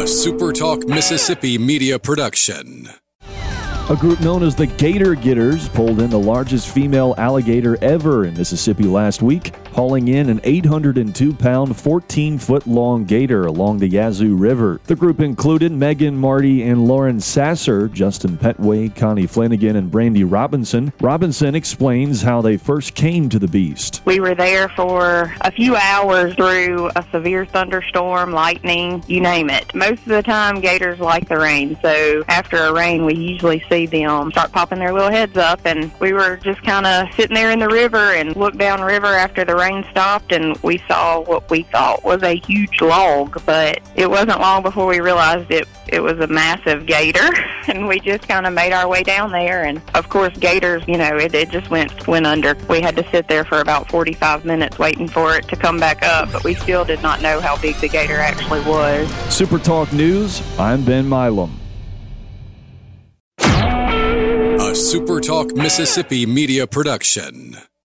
A SuperTalk Mississippi media production. A group known as the Gator Getters pulled in the largest female alligator ever in Mississippi last week, hauling in an 802-pound, 14-foot-long gator along the Yazoo River. The group included Megan Marty and Lauren Sasser, Justin Petway, Connie Flanagan, and Brandy Robinson. Robinson explains how they first came to the beast. We were there for a few hours through a severe thunderstorm, lightning, you name it. Most of the time, gators like the rain, so after a rain, we usually see them start popping their little heads up, and we were just kind of sitting there in the river and looked down river after the rain stopped, and we saw what we thought was a huge log, but it wasn't long before we realized it was a massive gator, and we just kind of made our way down there, and of course gators, it just went under. We had to sit there for about 45 minutes waiting for it to come back up, but we still did not know how big the gator actually was. SuperTalk News, I'm Ben Milam. A SuperTalk Mississippi media production.